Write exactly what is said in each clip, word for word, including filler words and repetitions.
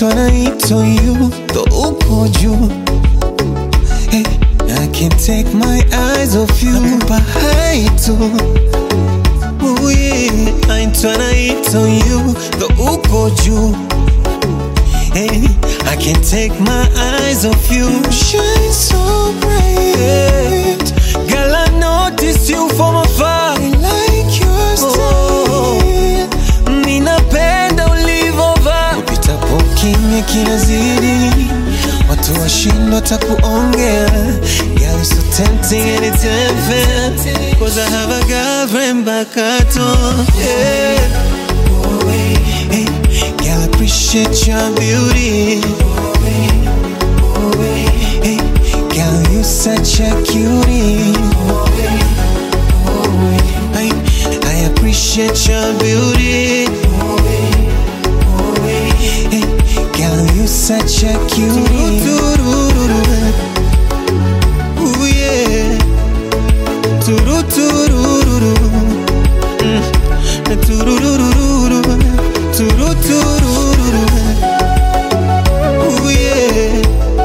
turn it on you, the uko juu. Hey, I can't take my eyes off you. Nakupa hai tu. Ooh yeah, I turn it on you, the uko juu. Hey, I can't take my eyes off you. You shine so bright. Girl, I notice you from afar. I like your style. Ninapenda ulivovaa. Upitapo kimya kinazidi, watu washindwa takuongea. Girl, you're so tempting and it's unfair, cause I have a girlfriend back at home. Yeah. Hey, girl, I appreciate your beauty. Hey, girl, you such a cutie. Hey, I appreciate your beauty. Hey, girl, you such a cutie. Ooh yeah. Turu tururu. Mm. Tururu. Turu tururu. Ooh yeah.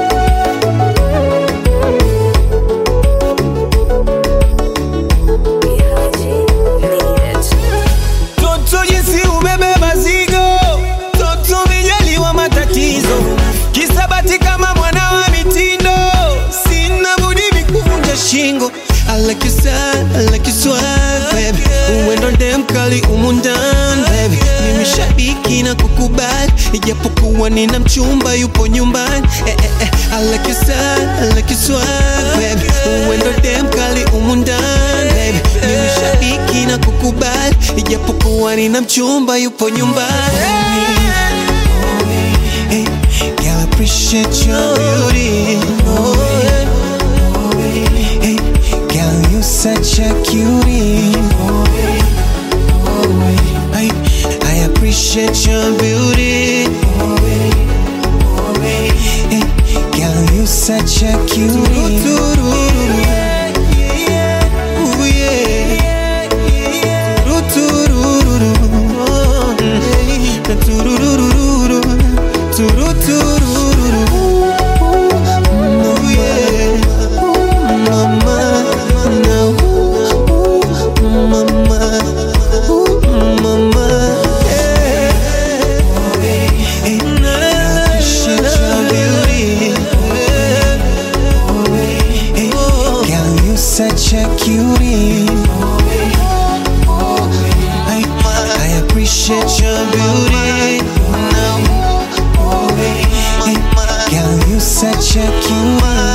Toto jinsi umebeba zigo, toto mijaliwa matatizo, kisabati kama mwana wa mitindo, sina budi mikuvunja shingo. I like your style, I like your swag, baby. Uwendo demkali umundan, baby. Mimi shabiki na kukubali, ijapokuwa nina mchumba yupo nyumbani. Eh, eh, eh. I like your style, I like your swag, baby. Uwendo demkali umundan, baby. Mimi shabiki na kukubali, ijapokuwa nina mchumba yupo nyumbani. Hey, girl, I appreciate your beauty. Oh, yeah. Hey, girl, you such a cutie. I, I appreciate your beauty. Hey, girl, you such a cutie. Ooh yeah. Tururu. Tururu. Tururu. Ooh yeah. Mama, no. Mama, ooh, mama, yeah. Hey, I appreciate your beauty. Hey, girl, you such a cutie. I, I appreciate your beauty. Hey, girl, you such a cutie.